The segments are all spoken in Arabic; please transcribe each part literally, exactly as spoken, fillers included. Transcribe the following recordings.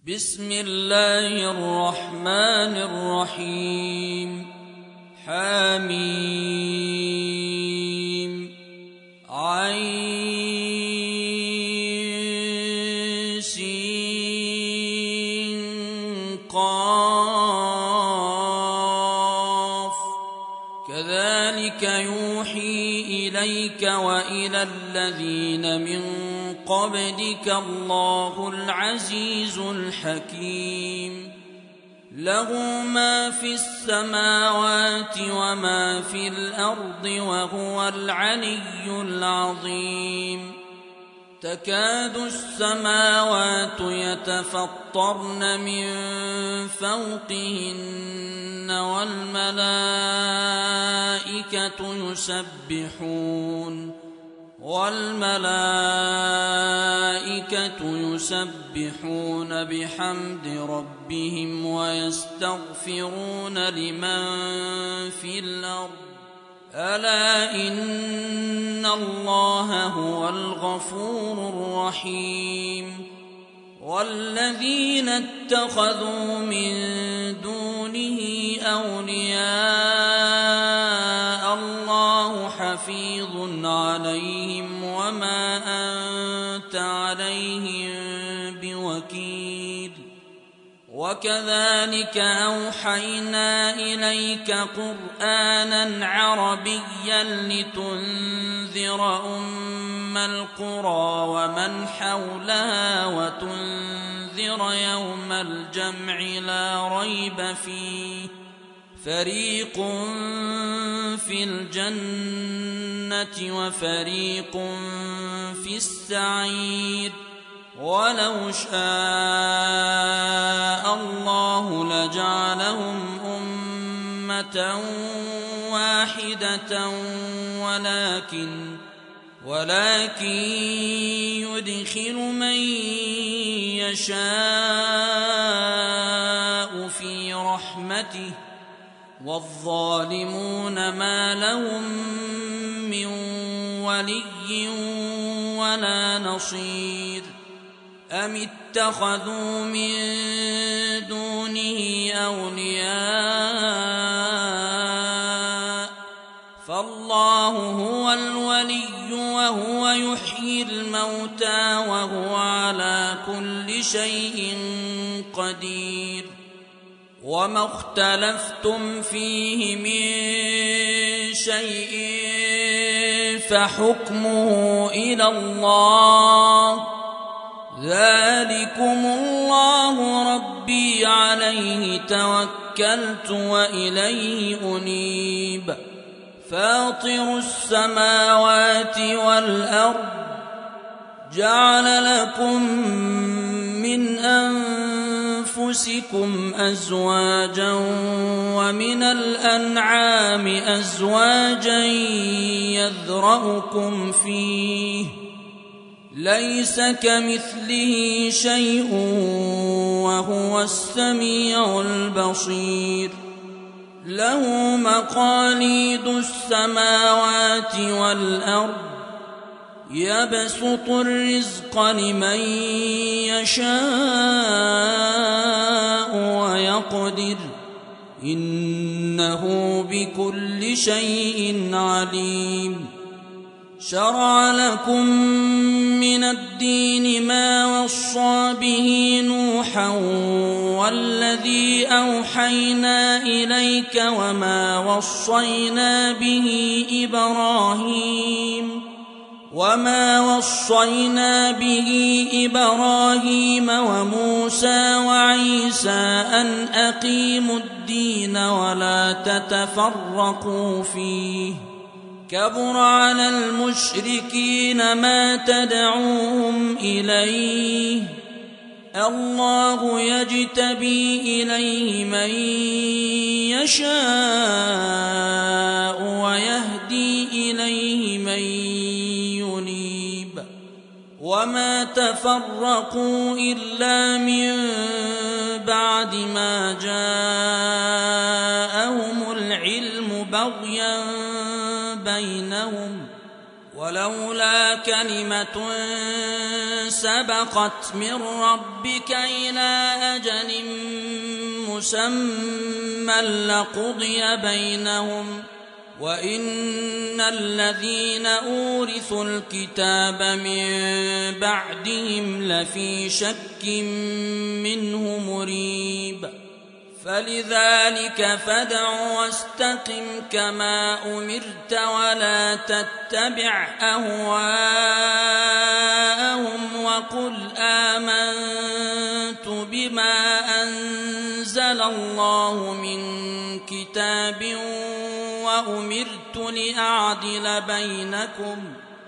بسم الله الرحمن الرحيم. حميم عين سين قاف كذلك يوحي إليك وإلى الذين من قبلك الله العزيز الحكيم. له ما في السماوات وما في الأرض وهو العلي العظيم. تكاد السماوات يتفطرن من فوقهن والملائكة يسبحون والملائكة يسبحون بحمد ربهم ويستغفرون لمن في الأرض ألا إن الله هو الغفور الرحيم. والذين اتخذوا من دونه أولياء الله حفيظ عليهم وما أنت عليهم بوكيل. وكذلك أوحينا إليك قرآنا عربيا لتنذر أم القرى ومن حولها وتنذر يوم الجمع لا ريب فيه فريق في الجنة وفريق في السعير. ولو شاء الله لجعلهم أمة واحدة ولكن ولكن يدخل من يشاء في رحمته والظالمون ما لهم من ولي ولا نصير. أم اتخذوا من دونه أولياء فالله هو الولي وهو يحيي الموتى وهو على كل شيء قدير. وما اختلفتم فيه من شيء فحكمه إلى الله ذلكم الله ربي عليه توكلت وإليه أنيب. فاطر السماوات والأرض جعل لكم من أنفسكم أزواجا ومن الأنعام أزواجا يذرأكم فيه ليس كمثله شيء وهو السميع البصير. له مقاليد السماوات والأرض يبسط الرزق لمن يشاء ويقدر إنه بكل شيء عليم. شرع لكم من الدين ما وصى به نوحا والذي أوحينا إليك وما وصينا به إبراهيم وما وصينا به إبراهيم وموسى وعيسى أن أقيموا الدين ولا تتفرقوا فيه كبر على المشركين ما تدعوهم إليه الله يجتبي إليه من يشاء ويهدي إليه من ينيب. وما تفرقوا إلا من بعد ما جاءهم العلم بغيا بينهم ولولا كلمة سبقت من ربك إلى أجل مسمى لقضي بينهم وإن الذين أورثوا الكتاب من بعدهم لفي شك منه مريب فلذلك فادع واستقم كما أمرت ولا تتبع أهواءهم وقل آمنت بما أنزل الله من كتاب وأمرت لأعدل بينكم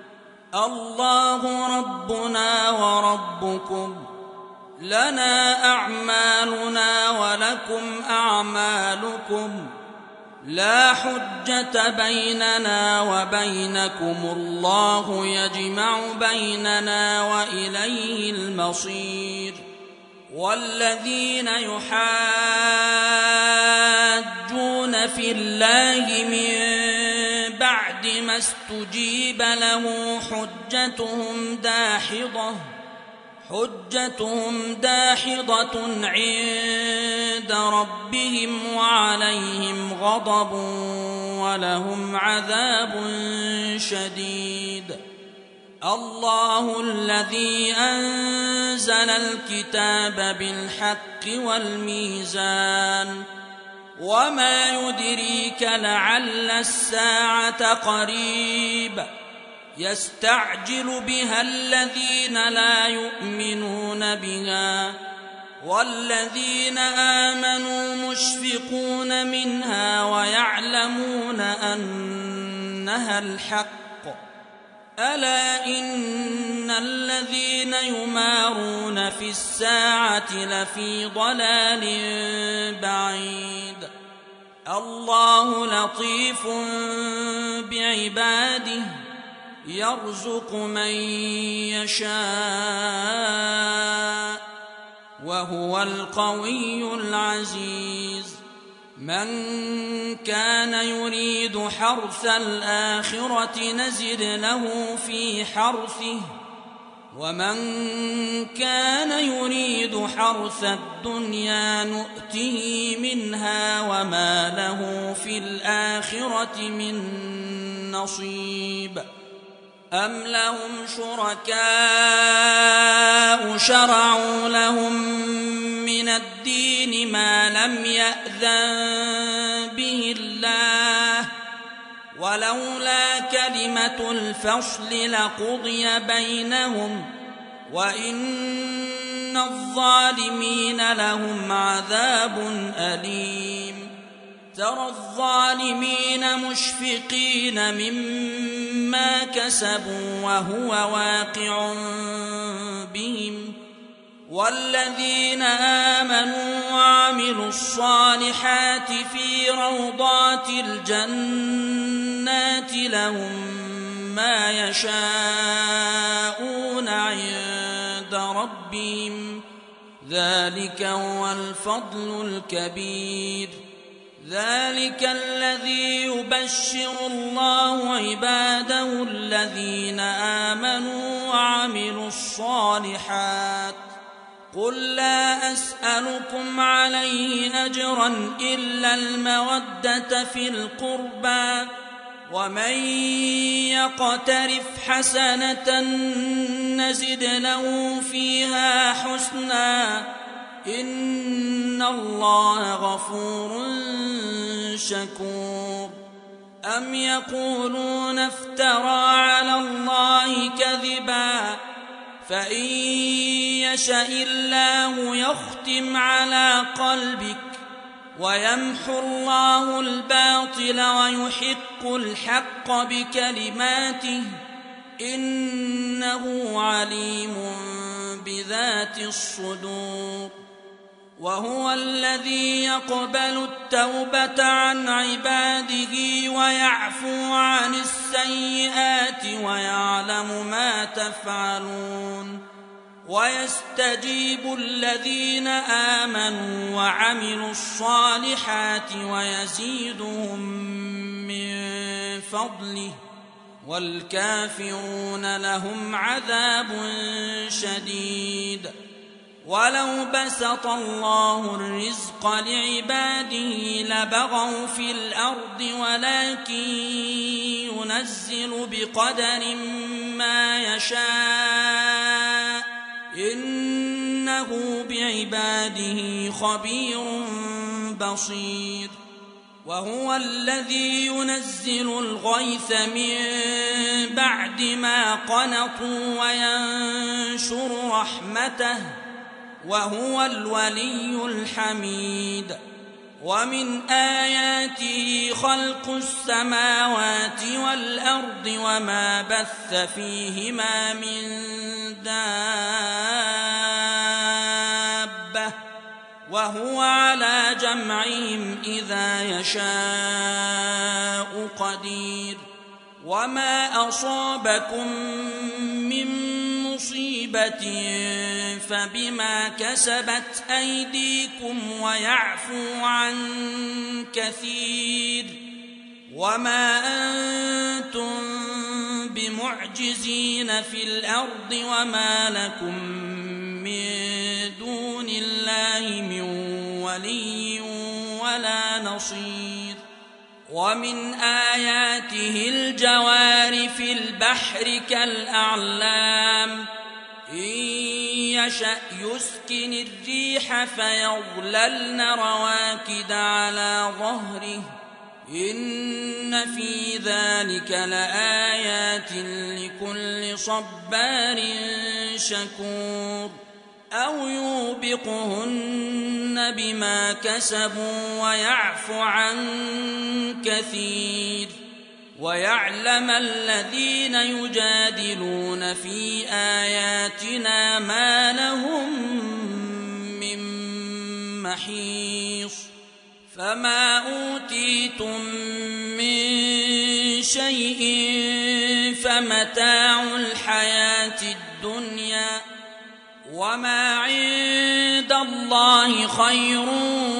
الله ربنا وربكم لنا أعمالنا ولكم أعمالكم لا حجة بيننا وبينكم الله يجمع بيننا وإليه المصير والذين يحاجون في الله من بعد ما استجيب له حجتهم داحضة حجتهم داحضة عند ربهم وعليهم غضب ولهم عذاب شديد الله الذي أنزل الكتاب بالحق والميزان وما يدريك لعل الساعة قريب يستعجل بها الذين لا يؤمنون بها والذين آمنوا مشفقون منها ويعلمون أنها الحق ألا إن الذين يمارون في الساعة لفي ضلال بعيد الله لطيف بعباده يرزق من يشاء وهو القوي العزيز من كان يريد حرث الآخرة نزد له في حرثه ومن كان يريد حرث الدنيا نؤته منها وما له في الآخرة من نصيب أم لهم شركاء شرعوا لهم من الدين ما لم يأذن به الله ولولا كلمة الفصل لقضي بينهم وإن الظالمين لهم عذاب أليم ترى الظالمين مشفقين مما كسبوا وهو واقع بهم والذين آمنوا وعملوا الصالحات في روضات الجنات لهم ما يشاءون عند ربهم ذلك هو الفضل الكبير ذلك الذي يبشر الله عباده الذين آمنوا وعملوا الصالحات قل لا أسألكم عليه أجرا إلا المودة في القربى ومن يقترف حسنة نزد له فيها حسنا إن الله غفور شكور أم يقولون افترى على الله كذبا فإن يشاء الله يختم على قلبك ويمحو الله الباطل ويحق الحق بكلماته إنه عليم بذات الصدور وهو الذي يقبل التوبة عن عباده ويعفو عن السيئات ويعلم ما تفعلون ويستجيب الذين آمنوا وعملوا الصالحات ويزيدهم من فضله والكافرون لهم عذاب شديد. ولو بسط الله الرزق لعباده لبغوا في الأرض ولكن ينزل بقدر ما يشاء إنه بعباده خبير بصير. وهو الذي ينزل الغيث من بعد ما قنطوا وينشر رحمته وهو الولي الحميد. ومن آياته خلق السماوات والأرض وما بث فيهما من دابة وهو على جمعهم إذا يشاء قدير. وما أصابكم من مصيبة فبما كسبت أيديكم ويعفو عن كثير. وما أنتم بمعجزين في الأرض وما لكم من دون الله من ولي ولا نصير. ومن آياته الجوار في البحر كالأعلام إن يشأ يسكن الريح فيظللن رواكد على ظهره إن في ذلك لآيات لكل صبار شكور. أو يوبقهن بما كسبوا ويعفو عن كثير. ويعلم الذين يجادلون في آياتنا ما لهم من محيص. فما أوتيتم من شيء فمتاع الحياة الدنيا وما عند الله خير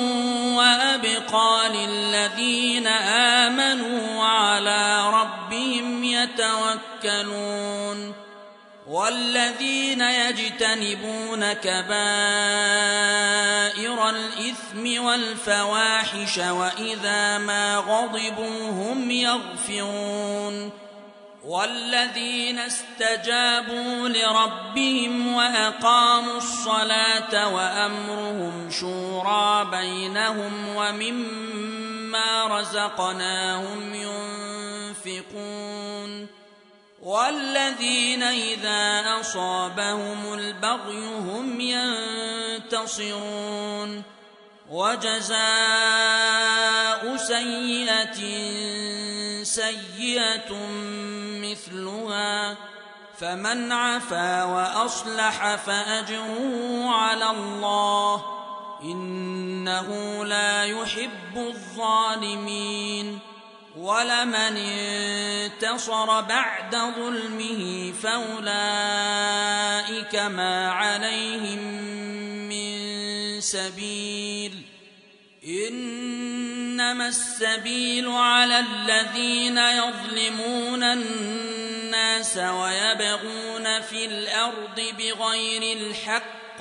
وأبقى للذين آمنوا وعلى ربهم يتوكلون. والذين يجتنبون كبائر الإثم والفواحش وإذا ما غضبوا هم يغفرون. والذين استجابوا لربهم وأقاموا الصلاة وأمرهم شورى بينهم ومما رزقناهم ينفقون. والذين إذا أصابهم البغي هم ينتصرون. وجزاء سيئة سيئة مثلها فمن عفا وأصلح فأجره على الله إنه لا يحب الظالمين. ولمن انتصر بعد ظلمه فأولئك ما عليهم من سبيل إنما السبيل على الذين يظلمون الناس ويبغون في الأرض بغير الحق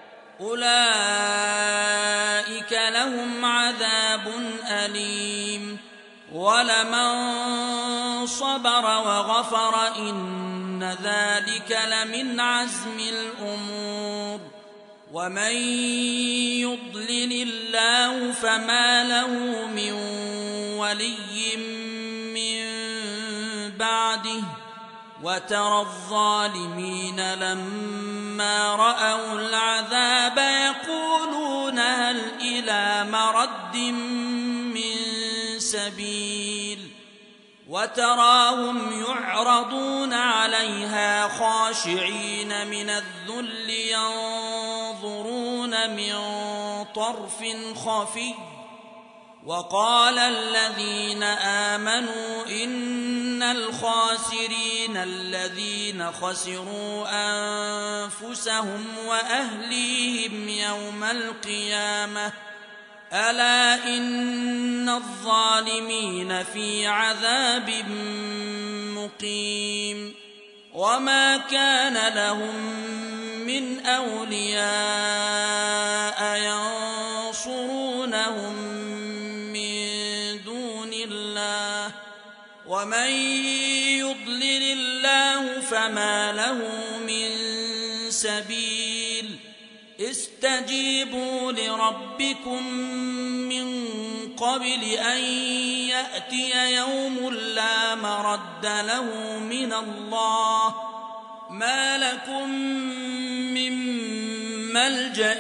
أولئك لهم عذاب أليم. ولمن صبر وغفر إن ذلك لمن عزم الأمور. ومن يضلل الله فما له من ولي من بعده. وترى الظالمين لما رأوا العذاب يقولون هل إلى مرد من سبيل. وتراهم يعرضون عليها خاشعين من الذل ينظرون من طرف خفي. وقال الذين آمنوا إن الخاسرين الذين خسروا أنفسهم وأهليهم يوم القيامة ألا إن الظالمين في عذاب مقيم وما كان لهم من أولياء ينصرونهم من دون الله ومن يضلل الله فما له من سبيل استجيبوا لربكم من قبل أن يأتي يوم لا مرد له من الله ما لكم من ملجأ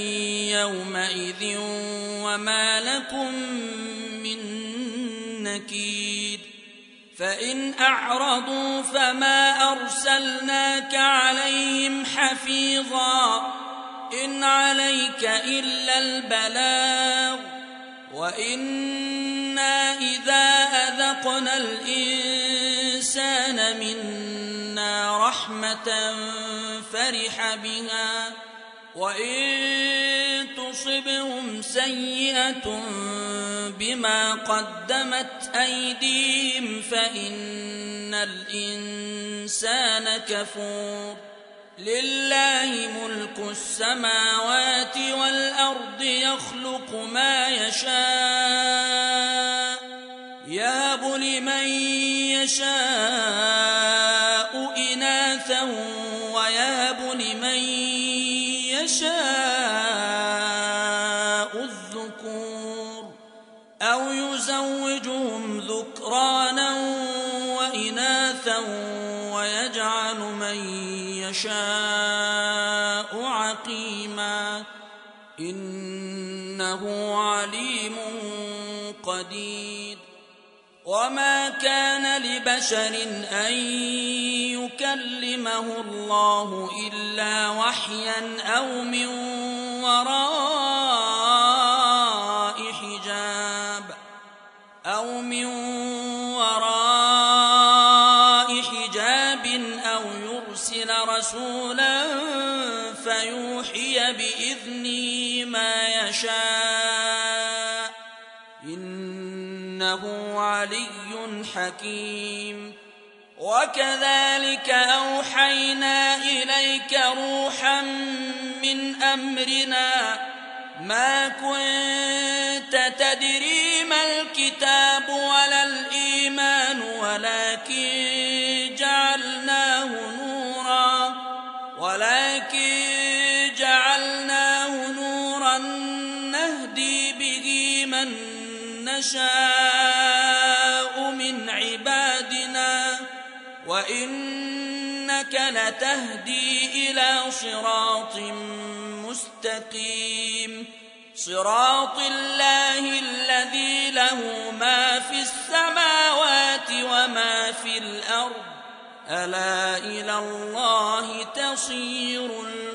يومئذ وما لكم من نكير فإن أعرضوا فما أرسلناك عليهم حفيظا إن عليك إلا البلاغ وإنا إذا أذقنا الإنسان منا رحمة فرح بها وإن تصبهم سيئة بما قدمت أيديهم فإن الإنسان كفور لله ملك السماوات والأرض يخلق ما يشاء يهب لمن يشاء إناثا ويهب لمن يشاء الذكور أو يزوجهم ذكرانا وإناثا ويجعل من يشاء عقيما إنه عليم قدير وما كان لبشر أن يكلمه الله إلا وحيا أو من وراء حجاب أو من وراء حجاب أو يرسل رسولا فيوحي بإذنه ما يشاء إنه علي حكيم وكذلك أوحينا إليك روحا من أمرنا ما كنت تدري ما الكتاب ولا الإيمان ولكن جعلناه نورا ولكن جعلناه نورا نهدي به من نشاء من عبادنا وإنك لتهدي إلى صراط مستقيم صراط الله الذي له ما في السماوات وما في الأرض ألا إلى الله تصير